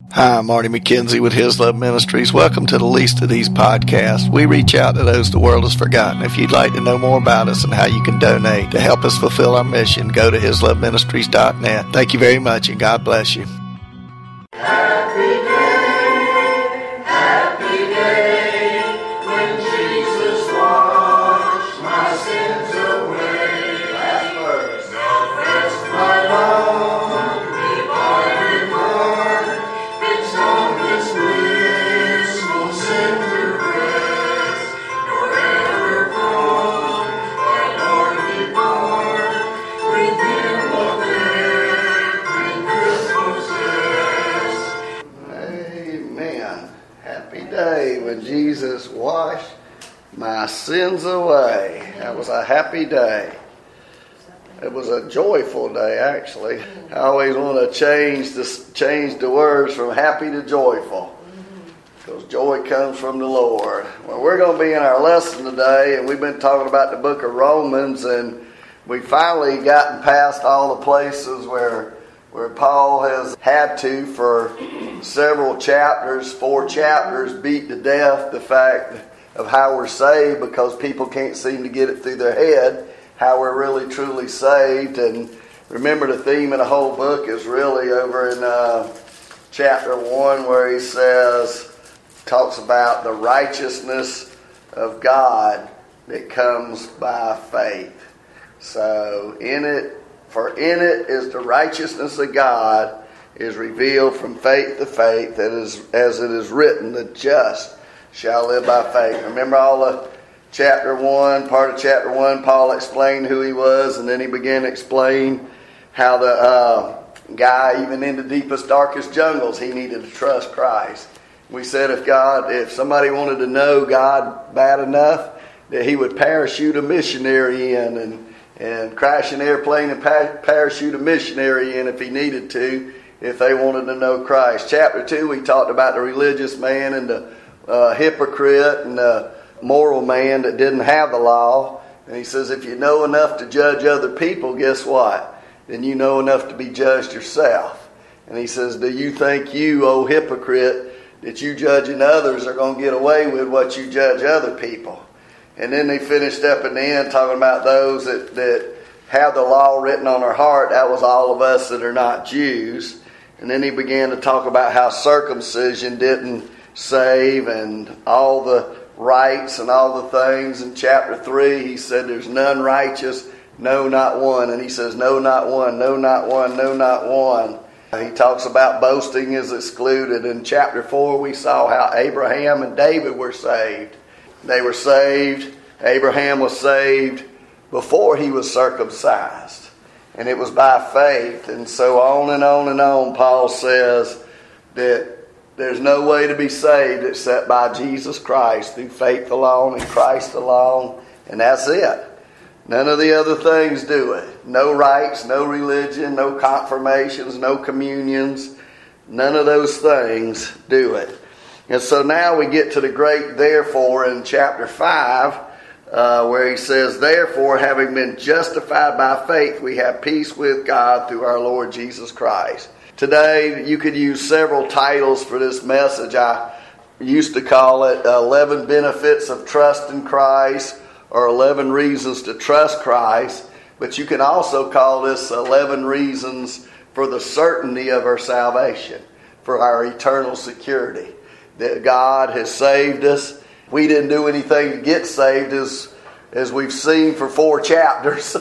Hi, I'm Marty McKenzie with His Love Ministries. Welcome to the Least of These podcasts. We reach out to those the world has forgotten. If you'd like to know more about us and how you can donate to help us fulfill our mission, go to hisloveministries.net. Thank you very much, and God bless you. When Jesus washed my sins away. That was a happy day. It was a joyful day, actually. I always want to change the words from happy to joyful, because joy comes from the Lord. Well, we're going to be in our lesson today, and we've been talking about the book of Romans, and we finally gotten past all the places where Paul has had to, for several chapters, 4 chapters, beat to death the fact of how we're saved, because people can't seem to get it through their head how we're really truly saved. And remember, the theme of the whole book is really over in chapter 1, where he talks about the righteousness of God that comes by faith. So in it is the righteousness of God is revealed from faith to faith, that is, as it is written, the just shall live by faith. Remember all of chapter 1, part of chapter 1, Paul explained who he was, and then he began to explain how the guy, even in the deepest, darkest jungles, he needed to trust Christ. We said if somebody wanted to know God bad enough, that he would parachute a missionary in and crash an airplane and parachute a missionary in if he needed to, if they wanted to know Christ. Chapter 2, we talked about the religious man and the hypocrite and the moral man that didn't have the law. And he says, if you know enough to judge other people, guess what? Then you know enough to be judged yourself. And he says, do you think you, oh hypocrite, that you judging others are going to get away with what you judge other people? And then they finished up in the end talking about those that have the law written on their heart. That was all of us that are not Jews. And then he began to talk about how circumcision didn't save, and all the rights and all the things. In chapter 3, he said there's none righteous, no, not one. And he says, no, not one, no, not one, no, not one. He talks about boasting is excluded. In chapter 4, we saw how Abraham and David were saved. They were saved. Abraham was saved before he was circumcised. And it was by faith. And so on and on and on, Paul says that there's no way to be saved except by Jesus Christ, through faith alone and Christ alone. And that's it. None of the other things do it. No rites, no religion, no confirmations, no communions. None of those things do it. And so now we get to the great therefore in chapter 5, where he says, therefore, having been justified by faith, we have peace with God through our Lord Jesus Christ. Today, you could use several titles for this message. I used to call it 11 Benefits of Trust in Christ, or 11 Reasons to Trust Christ. But you can also call this 11 Reasons for the Certainty of our Salvation, for our eternal security. That God has saved us. We didn't do anything to get saved, as we've seen for 4 chapters.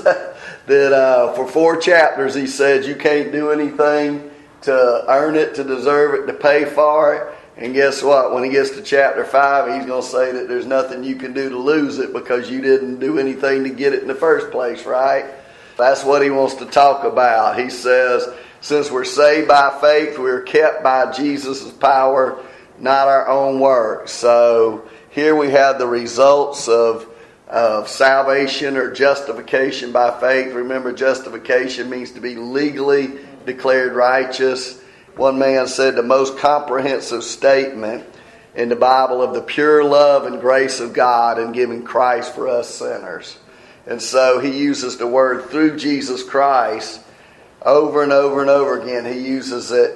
That for 4 chapters he said you can't do anything to earn it, to deserve it, to pay for it. And guess what? When he gets to chapter 5, he's going to say that there's nothing you can do to lose it, because you didn't do anything to get it in the first place, right? That's what he wants to talk about. He says, since we're saved by faith, we're kept by Jesus' power, not our own works. So here we have the results of salvation or justification by faith. Remember, justification means to be legally declared righteous. One man said the most comprehensive statement in the Bible of the pure love and grace of God in giving Christ for us sinners. And so he uses the word through Jesus Christ over and over and over again. He uses it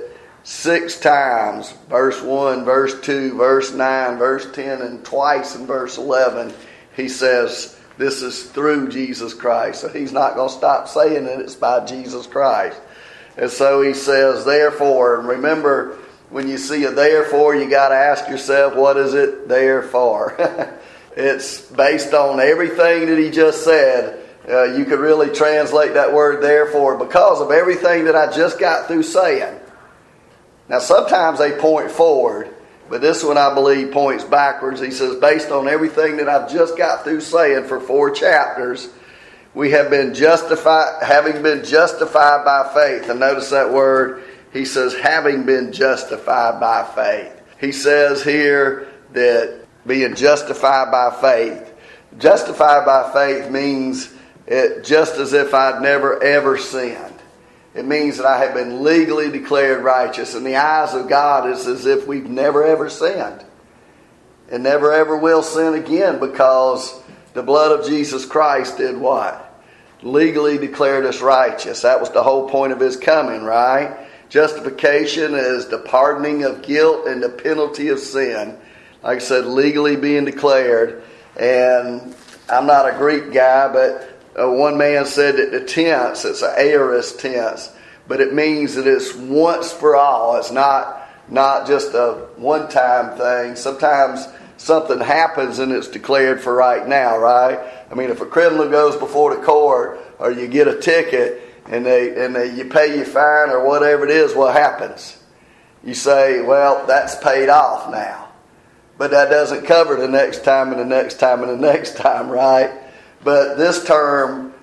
6 times, verse 1, verse 2, verse 9, verse 10, and twice in verse 11, he says this is through Jesus Christ. So he's not going to stop saying it. It's by Jesus Christ. And so he says, therefore, and remember, when you see a therefore, you got to ask yourself, what is it there for? It's based on everything that he just said. You could really translate that word therefore because of everything that I just got through saying. Now, sometimes they point forward, but this one I believe points backwards. He says, based on everything that I've just got through saying for 4 chapters, we have been justified, having been justified by faith. And notice that word, he says, having been justified by faith. He says here that being justified by faith. Justified by faith means it just as if I'd never ever sinned. It means that I have been legally declared righteous. In the eyes of God, it's as if we've never ever sinned. And never ever will sin again because the blood of Jesus Christ did what? Legally declared us righteous. That was the whole point of his coming, right? Justification is the pardoning of guilt and the penalty of sin. Like I said, legally being declared. And I'm not a Greek guy, but one man said that the tense, it's an aorist tense, but it means that it's once for all. It's not just a one-time thing. Sometimes something happens and it's declared for right now, right? I mean, if a criminal goes before the court or you get a ticket and you pay your fine or whatever it is, what happens? You say, well, that's paid off now. But that doesn't cover the next time and the next time and the next time, right? But this term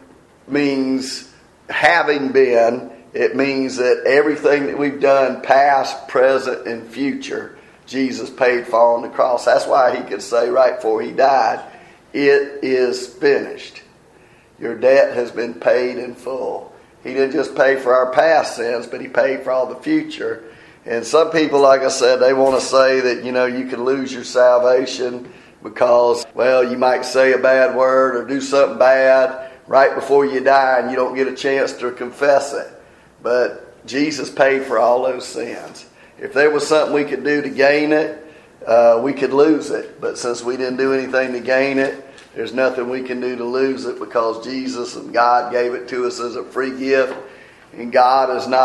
means having been. It means that everything that we've done, past, present, and future, Jesus paid for on the cross. That's why he could say right before he died, it is finished. Your debt has been paid in full. He didn't just pay for our past sins, but he paid for all the future. And some people, like I said, they want to say that, you can lose your salvation because, well, you might say a bad word or do something bad right before you die and you don't get a chance to confess it. But Jesus paid for all those sins. If there was something we could do to gain it, we could lose it. But since we didn't do anything to gain it, there's nothing we can do to lose it because Jesus and God gave it to us as a free gift. And God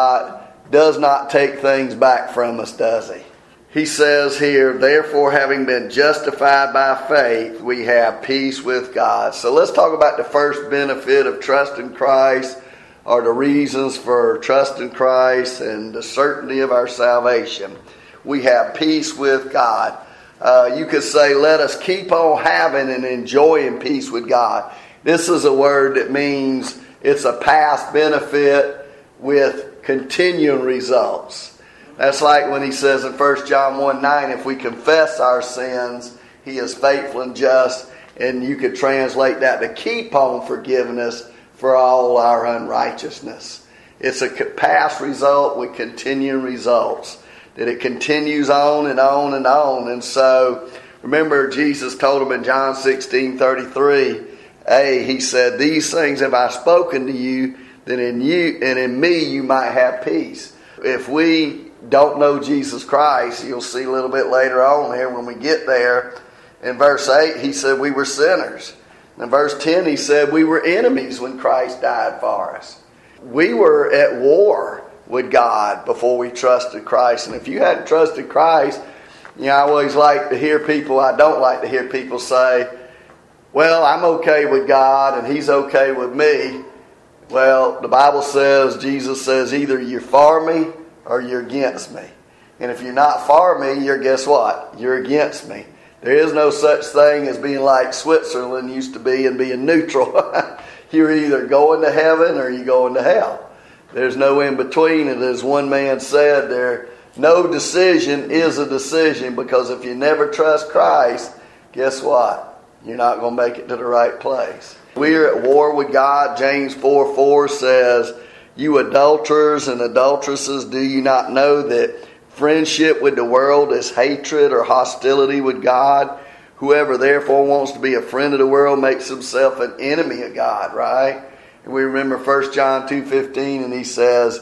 does not take things back from us, does he? He says here, therefore, having been justified by faith, we have peace with God. So let's talk about the first benefit of trusting Christ, or the reasons for trusting Christ and the certainty of our salvation. We have peace with God. You could say, let us keep on having and enjoying peace with God. This is a word that means it's a past benefit with continuing results. That's like when he says in 1 John 1:9, if we confess our sins, he is faithful and just. And you could translate that to keep on forgiving us for all our unrighteousness. It's a past result with continuing results. That it continues on and on and on. And so, remember Jesus told him in John 16:33, he said, these things have I spoken to you, that in you and in me you might have peace. If we don't know Jesus Christ, you'll see a little bit later on here when we get there. In verse 8, he said we were sinners. In verse 10, he said we were enemies when Christ died for us. We were at war with God before we trusted Christ. And if you hadn't trusted Christ, I always like to hear people, I don't like to hear people say, well, I'm okay with God and he's okay with me. Well, the Bible says, Jesus says, either you're for me or you're against me. And if you're not for me, guess what? You're against me. There is no such thing as being like Switzerland used to be and being neutral. You're either going to heaven or you're going to hell. There's no in between. And as one man said, no decision is a decision, because if you never trust Christ, guess what? You're not going to make it to the right place. We're at war with God. James 4:4 says, you adulterers and adulteresses, do you not know that friendship with the world is hatred or hostility with God? Whoever therefore wants to be a friend of the world makes himself an enemy of God, right? And we remember 1 John 2:15, and he says,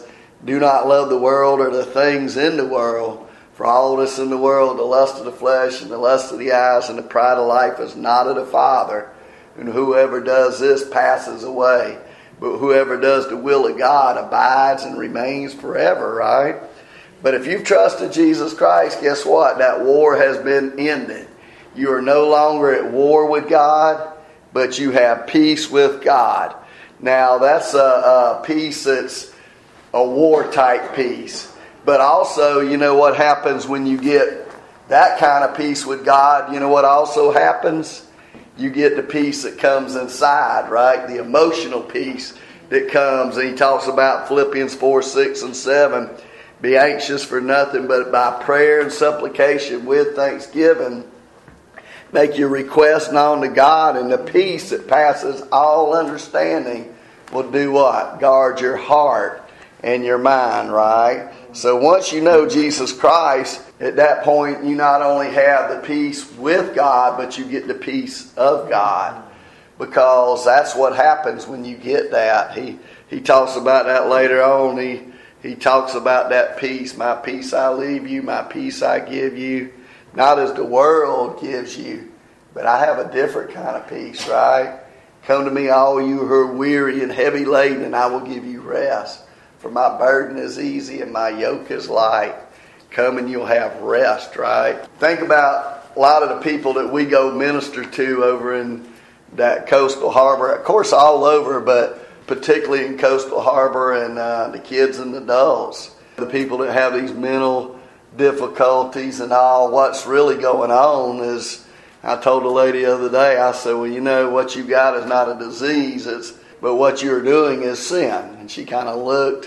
Do not love the world or the things in the world. For all that's in the world, the lust of the flesh and the lust of the eyes and the pride of life is not of the Father. And whoever does this passes away. But whoever does the will of God abides and remains forever, right? But if you've trusted Jesus Christ, guess what? That war has been ended. You are no longer at war with God, but you have peace with God. Now, that's a peace that's a war-type peace. But also, you know what happens when you get that kind of peace with God? You know what also happens? You get the peace that comes inside, right? The emotional peace that comes. And he talks about Philippians 4, 6, and 7. Be anxious for nothing, but by prayer and supplication with thanksgiving, make your request known to God, and the peace that passes all understanding will do what? Guard your heart and your mind, right? So once you know Jesus Christ, at that point you not only have the peace with God, but you get the peace of God. Because that's what happens when you get that. He talks about that later on. He talks about that peace. My peace I leave you, my peace I give you. Not as the world gives you, but I have a different kind of peace, right? Come to me, all you who are weary and heavy laden, and I will give you rest. For my burden is easy and my yoke is light. Come and you'll have rest, right? Think about a lot of the people that we go minister to over in that Coastal Harbor. Of course, all over, but particularly in Coastal Harbor, and the kids and the adults. The people that have these mental difficulties and all, what's really going on is, I told a lady the other day, I said, well, you know, what you got is not a disease, but what you're doing is sin. And she kind of looked,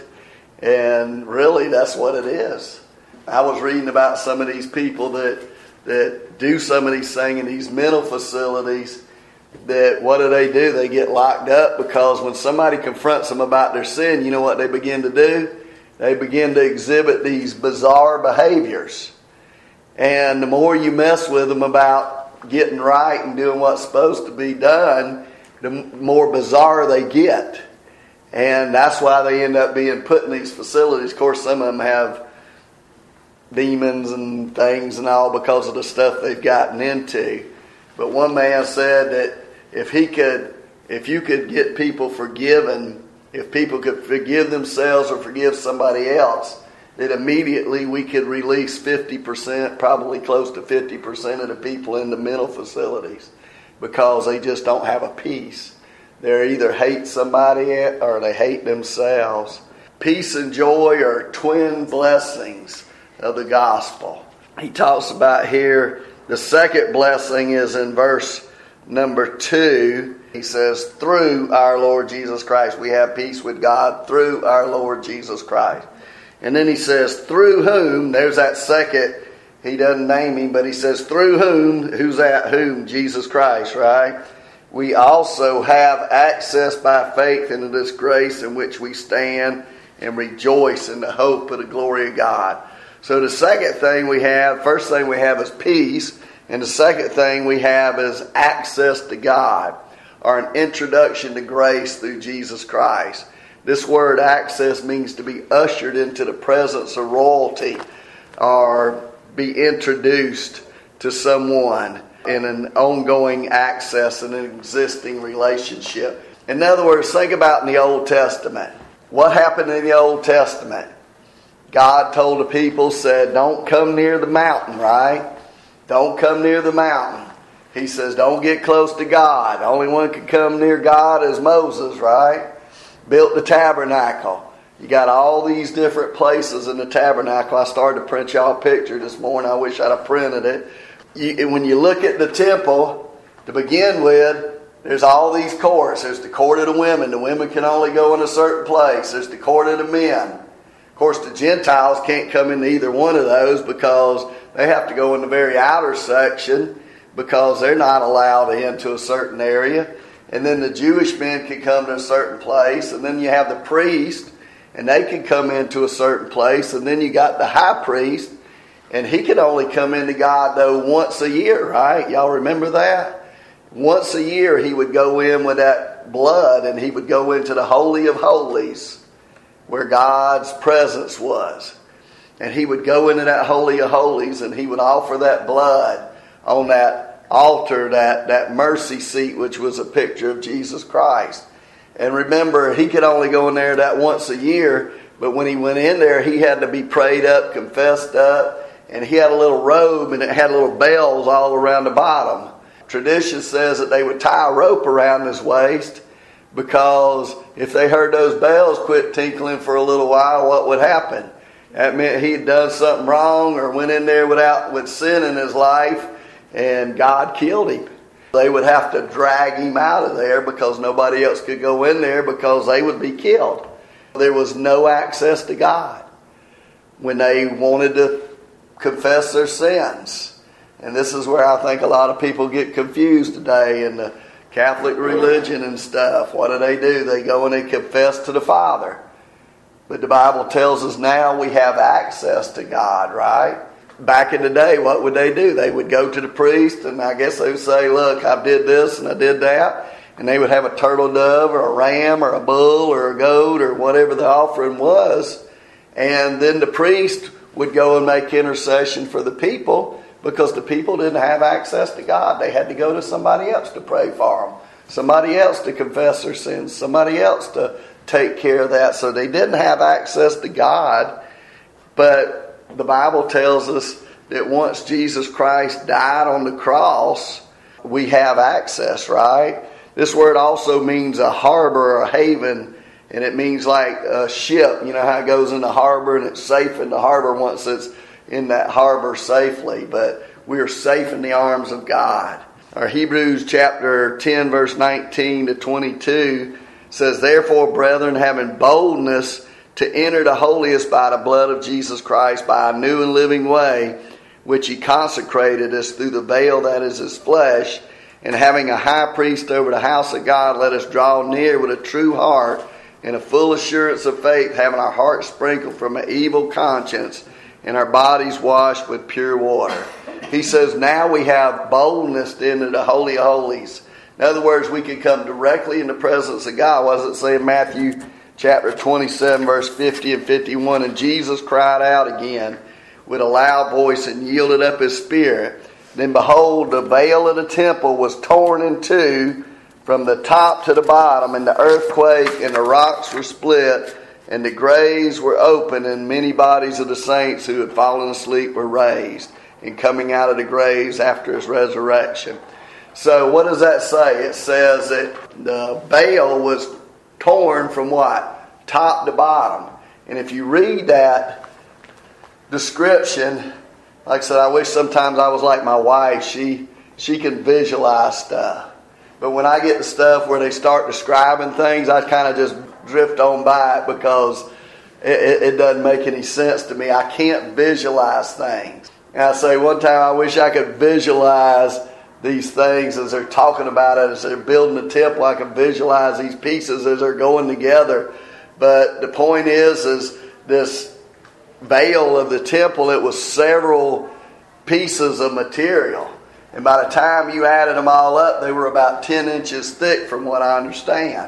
and really that's what it is. I was reading about some of these people that do some of these things in these mental facilities, that what do? They get locked up because when somebody confronts them about their sin, you know what they begin to do? They begin to exhibit these bizarre behaviors. And the more you mess with them about getting right and doing what's supposed to be done, the more bizarre they get. And that's why they end up being put in these facilities. Of course, some of them have demons and things and all because of the stuff they've gotten into. But one man said that if you could get people forgiven, if people could forgive themselves or forgive somebody else, that immediately we could release 50%, probably close to 50% of the people in the mental facilities, because they just don't have a peace. They either hate somebody or they hate themselves. Peace and joy are twin blessings of the gospel. He talks about here, the second blessing is in verse number 2. He says, through our Lord Jesus Christ, we have peace with God through our Lord Jesus Christ. And then he says, through whom, there's that second, he doesn't name him, but he says, through whom, who's that whom? Jesus Christ, right? We also have access by faith into this grace in which we stand and rejoice in the hope of the glory of God. So the second thing we have, first thing we have is peace, and the second thing we have is access to God, or an introduction to grace through Jesus Christ. This word access means to be ushered into the presence of royalty, or be introduced to someone in an ongoing access in an existing relationship. In other words, think about in the Old Testament. What happened in the Old Testament? God told the people, said, don't come near the mountain, right? Don't come near the mountain. He says, don't get close to God. The only one can come near God is Moses, right? Built the tabernacle. You got all these different places in the tabernacle. I started to print y'all a picture this morning. I wish I'd have printed it. When you look at the temple, to begin with, there's all these courts. There's the court of the women. The women can only go in a certain place. There's the court of the men. Of course, the Gentiles can't come into either one of those because they have to go in the very outer section because they're not allowed into a certain area. And then the Jewish men can come to a certain place. And then you have the priest, and they can come into a certain place. And then you got the high priest, and he can only come into God, though, once a year, right? Y'all remember that? Once a year he would go in with that blood, and he would go into the Holy of Holies. where God's presence was. And he would go into that Holy of Holies and he would offer that blood on that altar, that mercy seat, which was a picture of Jesus Christ. And remember, he could only go in there that once a year, but when he went in there, he had to be prayed up, confessed up, and he had a little robe and it had little bells all around the bottom. Tradition says that they would tie a rope around his waist, because if they heard those bells quit tinkling for a little while, what would happen? That meant he had done something wrong or went in there with sin in his life, and God killed him. They would have to drag him out of there because nobody else could go in there because they would be killed. There was no access to God when they wanted to confess their sins. And this is where I think a lot of people get confused today in the Catholic religion and stuff. What do? They go and they confess to the Father. But the Bible tells us now we have access to God, right? Back in the day, what would they do? They would go to the priest, and I guess they would say, look, I did this and I did that. And they would have a turtle dove or a ram or a bull or a goat or whatever the offering was. And then the priest would go and make intercession for the people, because the people didn't have access to God. They had to go to somebody else to pray for them, somebody else to confess their sins, somebody else to take care of that. So they didn't have access to God. But the Bible tells us that once Jesus Christ died on the cross, we have access, right? This word also means a harbor or a haven, and it means like a ship. You know how it goes in the harbor and it's safe in the harbor once it's in that harbor safely. But we are safe in the arms of God. Our Hebrews chapter 10 verse 19 to 22 says, therefore, brethren, having boldness to enter the holiest by the blood of Jesus Christ, by a new and living way, which he consecrated us through the veil that is his flesh, and having a high priest over the house of God, let us draw near with a true heart and a full assurance of faith, having our hearts sprinkled from an evil conscience and our bodies washed with pure water. He says now we have boldness to enter the Holy of Holies. In other words, we can come directly in the presence of God. What does it say in Matthew chapter 27, verse 50 and 51? And Jesus cried out again with a loud voice and yielded up his spirit. Then behold, the veil of the temple was torn in two from the top to the bottom, and the earth quaked, and the rocks were split, and the graves were opened, and many bodies of the saints who had fallen asleep were raised, and coming out of the graves after his resurrection. So what does that say? It says that the veil was torn from what? Top to bottom. And if you read that description, like I said, I wish sometimes I was like my wife. She can visualize stuff. But when I get to stuff where they start describing things, I kind of just drift on by it because it doesn't make any sense to me. I can't visualize things. And I say one time I wish I could visualize these things as they're talking about it, as they're building the temple. I can visualize these pieces as they're going together. But the point is this veil of the temple, it was several pieces of material. And by the time you added them all up, they were about 10 inches thick from what I understand.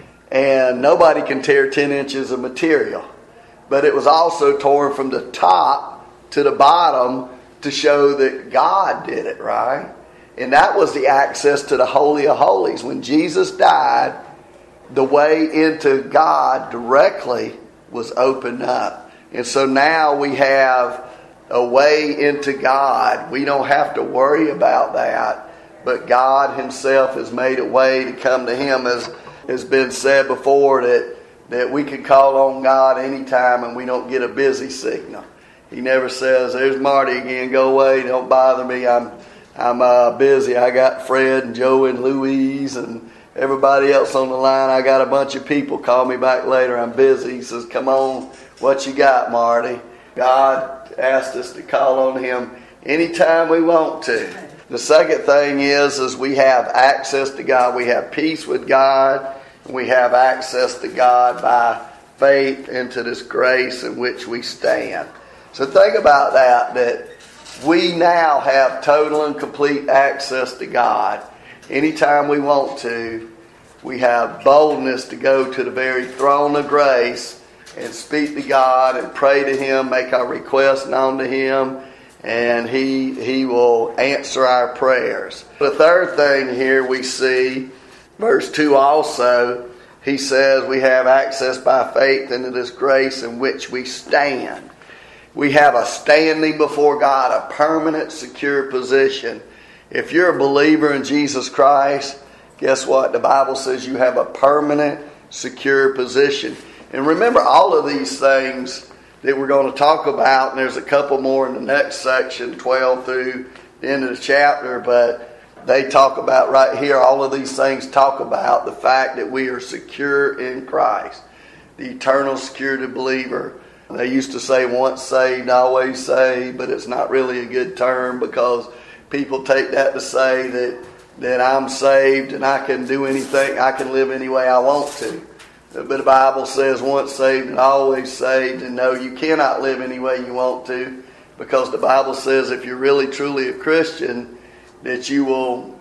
And nobody can tear 10 inches of material. But it was also torn from the top to the bottom to show that God did it, right? And that was the access to the Holy of Holies. When Jesus died, the way into God directly was opened up. And so now we have a way into God. We don't have to worry about that. But God himself has made a way to come to him, as has been said before, that we can call on God anytime and we don't get a busy signal. He never says, there's Marty again, go away, don't bother me, I'm busy. I got Fred and Joe and Louise and everybody else on the line. I got a bunch of people. Call me back later. I'm busy. He says, come on, what you got, Marty? God asked us to call on him anytime we want to. The second thing is we have access to God. We have peace with God. And we have access to God by faith into this grace in which we stand. So think about that we now have total and complete access to God. Anytime we want to, we have boldness to go to the very throne of grace and speak to God and pray to Him, make our requests known to Him, and He will answer our prayers. The third thing here we see, verse 2 also, he says we have access by faith into this grace in which we stand. We have a standing before God, a permanent, secure position. If you're a believer in Jesus Christ, guess what? The Bible says you have a permanent, secure position. And remember all of these things that we're going to talk about, and there's a couple more in the next section, 12 through the end of the chapter, but they talk about right here, all of these things talk about the fact that we are secure in Christ, the eternal security believer. They used to say once saved, always saved, but it's not really a good term because people take that to say that I'm saved and I can do anything, I can live any way I want to. But the Bible says once saved and always saved, and no, you cannot live any way you want to, because the Bible says if you're really truly a Christian, that you will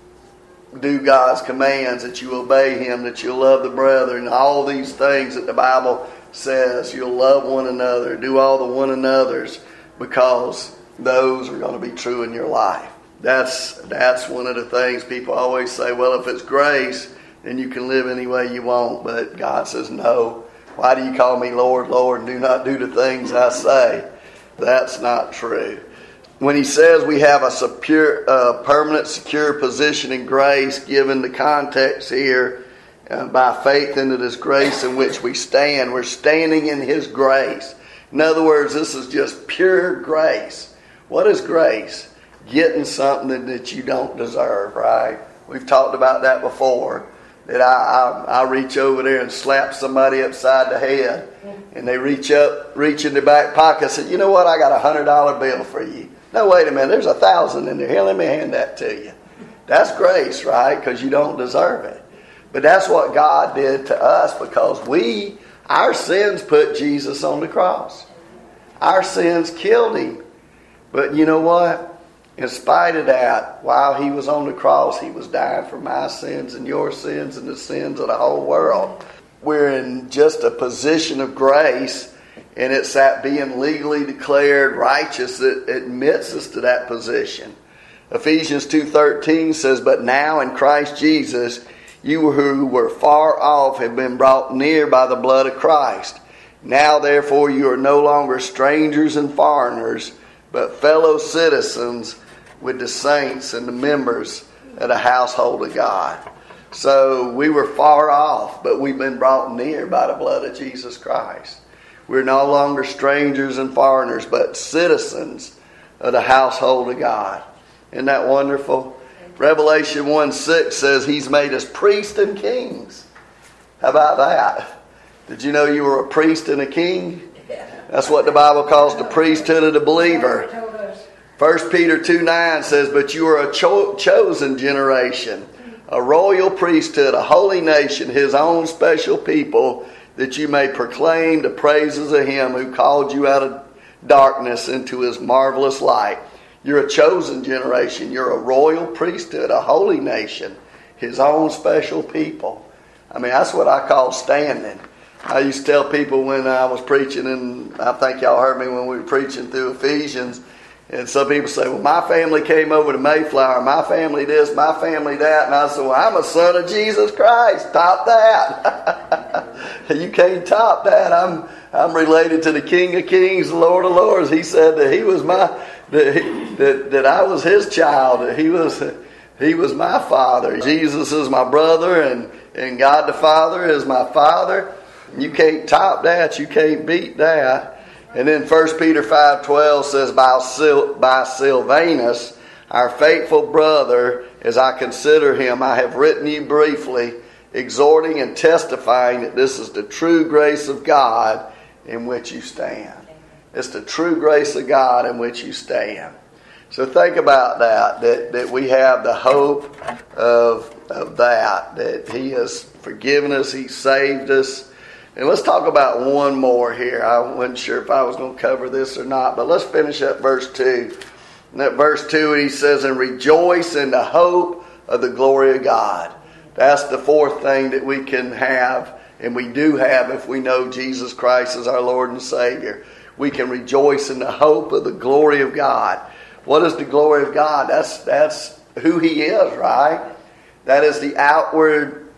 do God's commands, that you obey Him, that you'll love the brethren, all these things that the Bible says. You'll love one another, do all the one another's, because those are going to be true in your life. That's one of the things people always say, well, if it's grace, then you can live any way you want. But God says, no. Why do you call me Lord, Lord, and do not do the things I say? That's not true. When he says we have a permanent, secure position in grace, given the context here, by faith into this grace in which we stand, we're standing in His grace. In other words, this is just pure grace. What is grace? Getting something that you don't deserve, right? We've talked about that before. That I reach over there and slap somebody upside the head, and they reach in their back pocket and say, you know what, I got $100 bill for you. No, wait a minute, there's 1,000 in there. Here, let me hand that to you. That's grace, right? Because you don't deserve it. But that's what God did to us, because our sins put Jesus on the cross. Our sins killed Him. But you know what? In spite of that, while He was on the cross, He was dying for my sins and your sins and the sins of the whole world. We're in just a position of grace, and it's that being legally declared righteous that admits us to that position. Ephesians 2:13 says, but now in Christ Jesus, you who were far off have been brought near by the blood of Christ. Now therefore you are no longer strangers and foreigners, but fellow citizens with the saints and the members of the household of God. So we were far off, but we've been brought near by the blood of Jesus Christ. We're no longer strangers and foreigners, but citizens of the household of God. Isn't that wonderful? Revelation 1:6 says He's made us priests and kings. How about that? Did you know you were a priest and a king? That's what the Bible calls the priesthood of the believer. 1 Peter 2:9 says, but you are a chosen generation, a royal priesthood, a holy nation, His own special people, that you may proclaim the praises of Him who called you out of darkness into His marvelous light. You're a chosen generation. You're a royal priesthood, a holy nation, His own special people. I mean, that's what I call standing. I used to tell people when I was preaching, and I think y'all heard me when we were preaching through Ephesians, and some people say, well, my family came over to Mayflower, my family this, my family that. And I said, well, I'm a son of Jesus Christ. Top that. You can't top that. I'm related to the King of Kings, the Lord of Lords. He said that He was that I was His child, that He was my father. Jesus is my brother, and God the Father is my Father. You can't top that. You can't beat that. And then 1 Peter 5:12 says, by Silvanus, our faithful brother, as I consider him, I have written you briefly, exhorting and testifying that this is the true grace of God in which you stand. It's the true grace of God in which you stand. So think about that we have the hope of that He has forgiven us, He saved us. And let's talk about one more here. I wasn't sure if I was going to cover this or not, but let's finish up verse 2. And at verse 2, He says, and rejoice in the hope of the glory of God. That's the fourth thing that we can have And we do have if we know Jesus Christ as our Lord and Savior. We can rejoice in the hope of the glory of God. What is the glory of God? That's who He is, right? That is the outward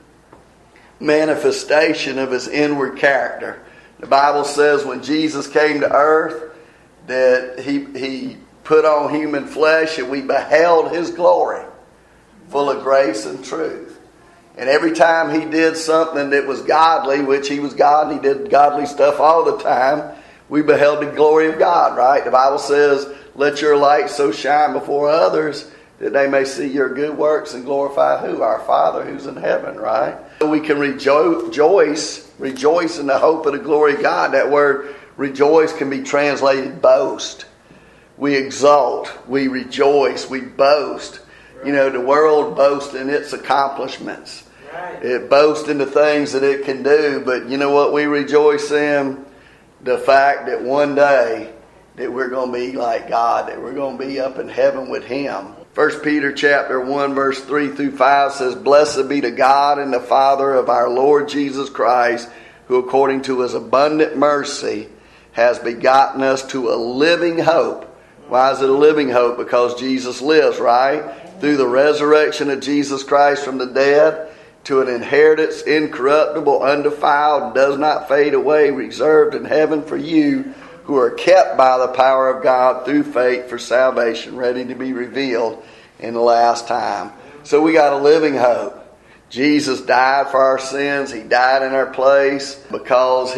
manifestation of His inward character. The Bible says when Jesus came to earth that He put on human flesh and we beheld His glory, full of grace and truth. And every time He did something that was godly, which He was God and He did godly stuff all the time, we beheld the glory of God, right? The Bible says, let your light so shine before others that they may see your good works and glorify who? Our Father who's in heaven, right? We can rejoice in the hope of the glory of God. That word rejoice can be translated boast. We exult, we rejoice, we boast. You know, the world boasts in its accomplishments. It boasts in the things that it can do. But you know what we rejoice in? The fact that one day that we're going to be like God, that we're going to be up in heaven with Him. 1 Peter chapter 1 verse 3 through 5 says, Blessed be to God and the Father of our Lord Jesus Christ, who according to His abundant mercy has begotten us to a living hope. Why is it a living hope? Because Jesus lives, right? Through the resurrection of Jesus Christ from the dead, to an inheritance incorruptible, undefiled, does not fade away, reserved in heaven for you, who are kept by the power of God through faith for salvation, ready to be revealed in the last time. So we got a living hope. Jesus died for our sins. He died in our place because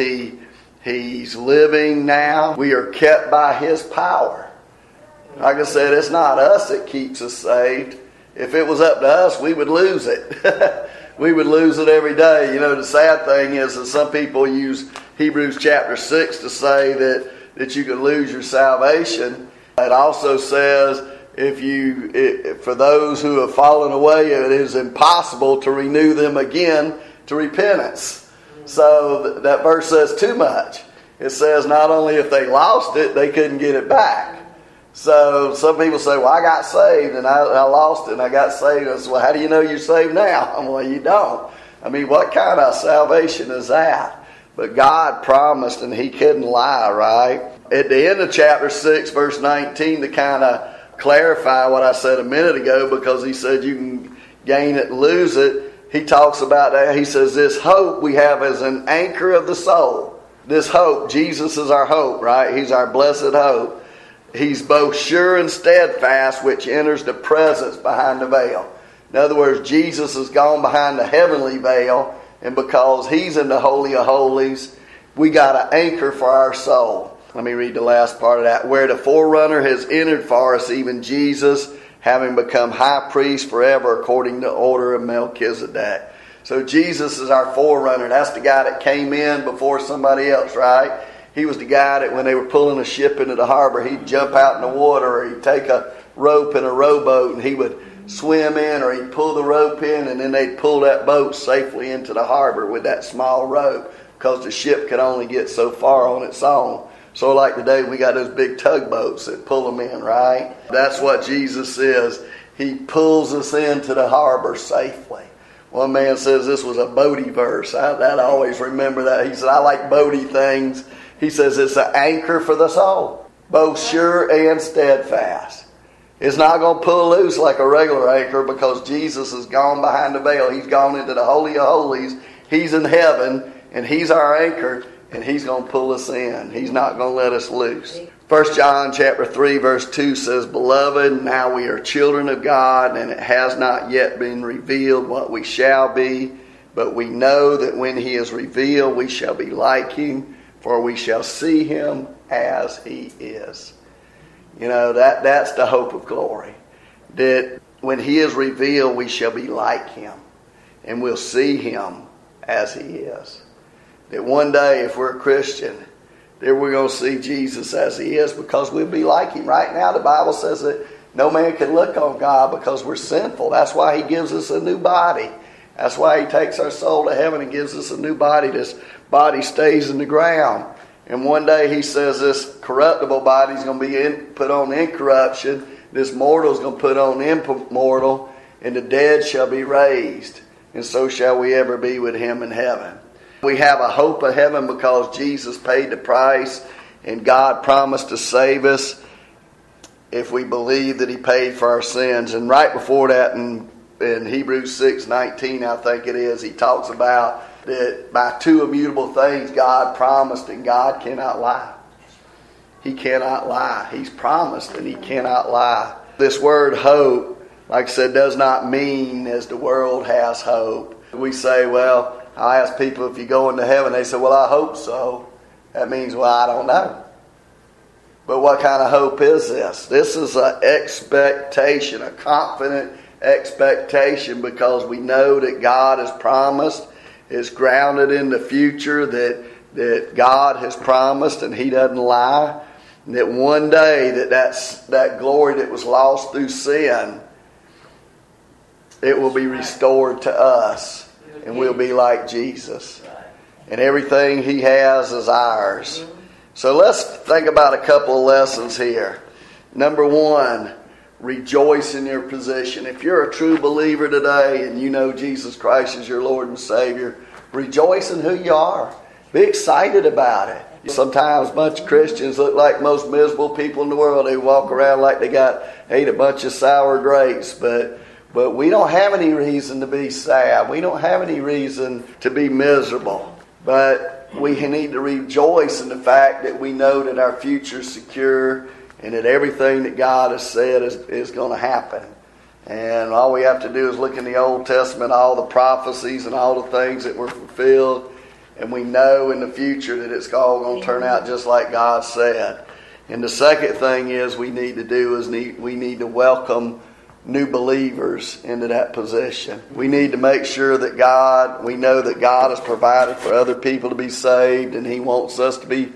He's living now. We are kept by His power. Like I said, it's not us that keeps us saved. If it was up to us, we would lose it. We would lose it every day. You know, the sad thing is that some people use Hebrews chapter 6 to say that you can lose your salvation. It also says for those who have fallen away, it is impossible to renew them again to repentance. So that verse says too much. It says not only if they lost it, they couldn't get it back. So some people say, well, I got saved and I lost it and I got saved. I said, well, how do you know you're saved now? Well, you don't. I mean, what kind of salvation is that? But God promised and He couldn't lie, right? At the end of chapter 6, verse 19, to kind of clarify what I said a minute ago, because He said you can gain it and lose it. He talks about that. He says this hope we have as an anchor of the soul. This hope, Jesus is our hope, right? He's our blessed hope. He's both sure and steadfast, which enters the presence behind the veil. In other words, Jesus has gone behind the heavenly veil, and because He's in the Holy of Holies, we got an anchor for our soul. Let me read the last part of that. Where the forerunner has entered for us, even Jesus, having become high priest forever according to the order of Melchizedek. So Jesus is our forerunner. That's the guy that came in before somebody else, right? He was the guy that when they were pulling a ship into the harbor, he'd jump out in the water, or he'd take a rope in a rowboat and he would swim in, or he'd pull the rope in, and then they'd pull that boat safely into the harbor with that small rope, because the ship could only get so far on its own. So like today, we got those big tugboats that pull them in, right? That's what Jesus is. He pulls us into the harbor safely. One man says this was a Bodie verse. I always remember that. He said, I like Bodie things. He says it's an anchor for the soul, both sure and steadfast. It's not going to pull loose like a regular anchor, because Jesus has gone behind the veil. He's gone into the Holy of Holies. He's in heaven, and He's our anchor, and He's going to pull us in. He's not going to let us loose. 1 John chapter 3 verse 2 says, Beloved, now we are children of God, and it has not yet been revealed what we shall be, but we know that when He is revealed, we shall be like Him, for we shall see Him as He is. You know, that's the hope of glory. That when He is revealed, we shall be like Him. And we'll see Him as He is. That one day, if we're a Christian, that we're going to see Jesus as He is, because we'll be like Him. Right now, the Bible says that no man can look on God because we're sinful. That's why He gives us a new body. That's why He takes our soul to heaven and gives us a new body. This body stays in the ground. And one day He says this corruptible body is going to be put on incorruption. This mortal is going to put on immortal. And the dead shall be raised. And so shall we ever be with Him in heaven. We have a hope of heaven because Jesus paid the price and God promised to save us if we believe that He paid for our sins. And right before that in Hebrews 6:19, I think it is, He talks about that by two immutable things God promised, and God cannot lie. He cannot lie. He's promised and He cannot lie. This word hope, like I said, does not mean as the world has hope. We say, well, I ask people if you go into heaven, they say, well, I hope so. That means, well, I don't know. But what kind of hope is this? This is an expectation, a confident expectation, because we know that God has promised. It's grounded in the future that God has promised and He doesn't lie. And that one day that glory that was lost through sin, it will be restored to us. And we'll be like Jesus. And everything He has is ours. So let's think about a couple of lessons here. Number one, rejoice in your position. If you're a true believer today and you know Jesus Christ is your Lord and Savior, rejoice in who you are. Be excited about it. Sometimes a bunch of Christians look like the most miserable people in the world. They walk around like they ate a bunch of sour grapes. But we don't have any reason to be sad. We don't have any reason to be miserable. But we need to rejoice in the fact that we know that our future is secure and that everything that God has said is going to happen. And all we have to do is look in the Old Testament, all the prophecies and all the things that were fulfilled. And we know in the future that it's all going to turn out just like God said. And the second thing is we need to welcome new believers into that position. We need to make sure that we know that God has provided for other people to be saved, and He wants them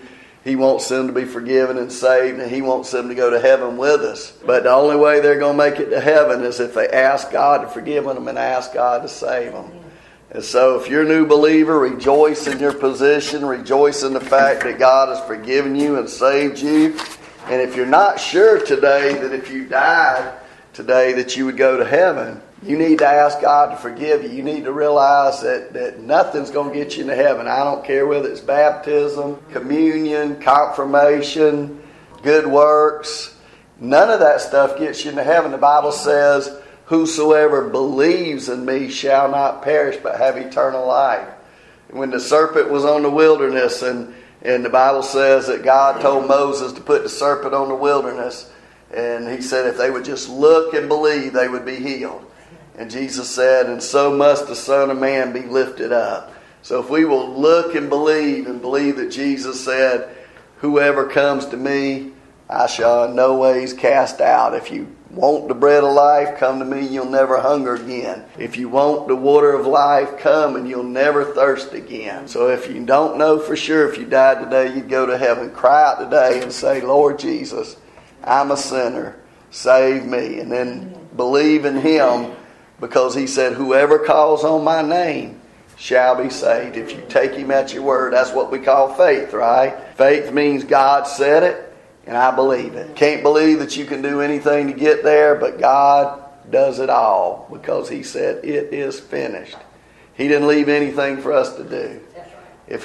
to be forgiven and saved, and He wants them to go to heaven with us. But the only way they're going to make it to heaven is if they ask God to forgive them and ask God to save them. And so if you're a new believer, rejoice in your position. Rejoice in the fact that God has forgiven you and saved you. And if you're not sure today that if you died today that you would go to heaven, you need to ask God to forgive you. You need to realize that nothing's going to get you into heaven. I don't care whether it's baptism, communion, confirmation, good works. None of that stuff gets you into heaven. The Bible says, whosoever believes in me shall not perish but have eternal life. When the serpent was on the wilderness, and the Bible says that God told Moses to put the serpent on the wilderness, and He said if they would just look and believe, they would be healed. And Jesus said, and so must the Son of Man be lifted up. So if we will look and believe that Jesus said, whoever comes to me, I shall in no ways cast out. If you want the bread of life, come to me, you'll never hunger again. If you want the water of life, come and you'll never thirst again. So if you don't know for sure if you died today, you'd go to heaven. Cry out today and say, Lord Jesus, I'm a sinner. Save me. And then believe in Him, because He said, whoever calls on my name shall be saved. If you take Him at your word, that's what we call faith, right? Faith means God said it, and I believe it. Can't believe that you can do anything to get there, but God does it all because He said it is finished. He didn't leave anything for us to do. If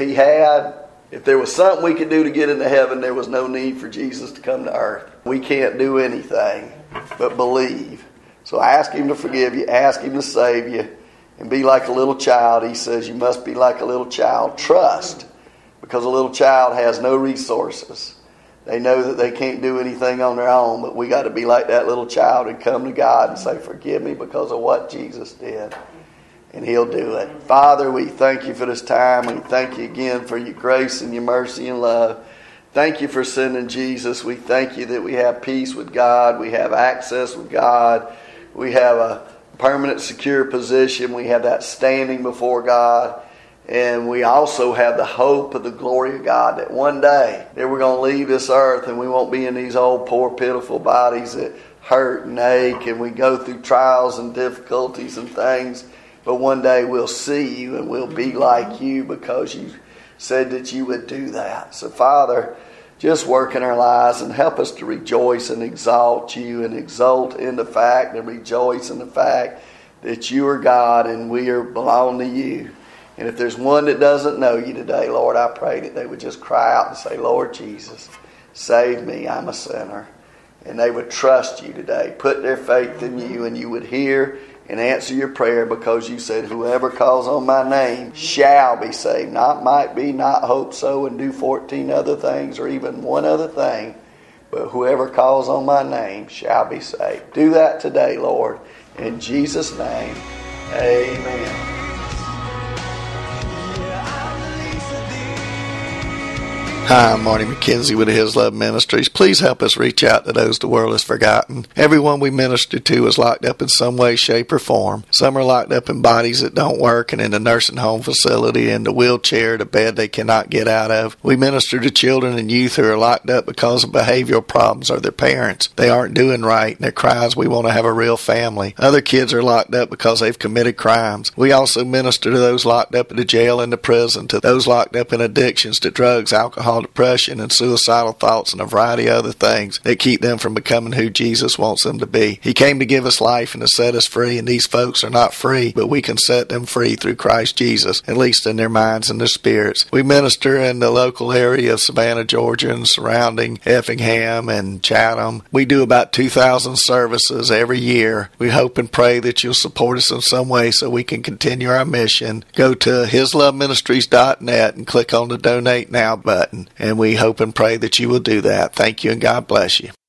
there was something we could do to get into heaven, there was no need for Jesus to come to earth. We can't do anything but believe. So ask Him to forgive you, ask Him to save you, and be like a little child. He says you must be like a little child. Trust, because a little child has no resources. They know that they can't do anything on their own, but we got to be like that little child and come to God and say, forgive me because of what Jesus did. And He'll do it. Father, we thank You for this time. We thank You again for Your grace and Your mercy and love. Thank You for sending Jesus. We thank You that we have peace with God. We have access with God. We have a permanent, secure position. We have that standing before God. And we also have the hope of the glory of God, that one day that we're going to leave this earth and we won't be in these old, poor, pitiful bodies that hurt and ache, and we go through trials and difficulties and things. But one day we'll see You and we'll be like You because You said that You would do that. So, Father, just work in our lives and help us to rejoice and exalt You and exult in the fact and rejoice in the fact that You are God and we belong to You. And if there's one that doesn't know you today, Lord, I pray that they would just cry out and say, Lord Jesus, save me, I'm a sinner. And they would trust you today, put their faith in you, and you would hear and answer your prayer, because you said, whoever calls on my name shall be saved. Not might be, not hope so, and do 14 other things or even one other thing. But whoever calls on my name shall be saved. Do that today, Lord. In Jesus' name, amen. Hi, I'm Marty McKenzie with His Love Ministries. Please help us reach out to those the world has forgotten. Everyone we minister to is locked up in some way, shape, or form. Some are locked up in bodies that don't work and in a nursing home facility, in the wheelchair, the bed they cannot get out of. We minister to children and youth who are locked up because of behavioral problems or their parents. They aren't doing right, and their cries, we want to have a real family. Other kids are locked up because they've committed crimes. We also minister to those locked up in the jail and the prison, to those locked up in addictions to drugs, alcohol, depression, and suicidal thoughts, and a variety of other things that keep them from becoming who Jesus wants them to be. He came to give us life and to set us free, and these folks are not free, but we can set them free through Christ Jesus, at least in their minds and their spirits. We minister in the local area of Savannah, Georgia, and surrounding Effingham and Chatham. We do about 2,000 services every year. We hope and pray that you'll support us in some way so we can continue our mission. Go to hisloveministries.net and click on the Donate Now button. And we hope and pray that you will do that. Thank you, and God bless you.